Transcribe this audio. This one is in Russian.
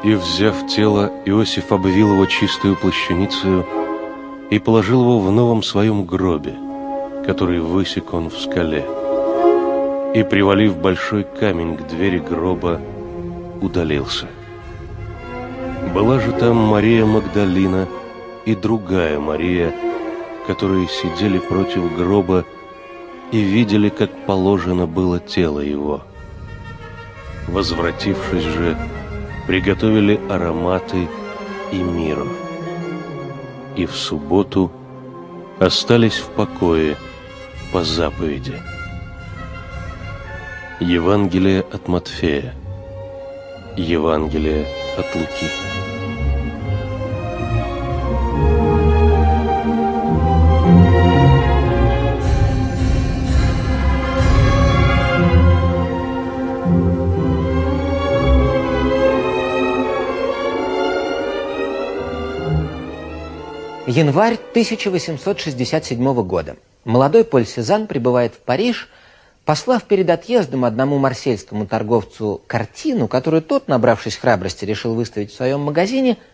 И, взяв тело, Иосиф обвил его чистую плащаницею и положил его в новом своем гробе, который высек он в скале. И, привалив большой камень к двери гроба, удалился. Была же там Мария Магдалина и другая Мария, которые сидели против гроба и видели, как положено было тело его. Возвратившись же, приготовили ароматы и мирру. И в субботу остались в покое по заповеди. Евангелие от Матфея. Евангелие от Луки. Январь 1867 года. Молодой Поль Сезанн прибывает в Париж, послав перед отъездом одному марсельскому торговцу картину, которую тот, набравшись храбрости, решил выставить в своем магазине,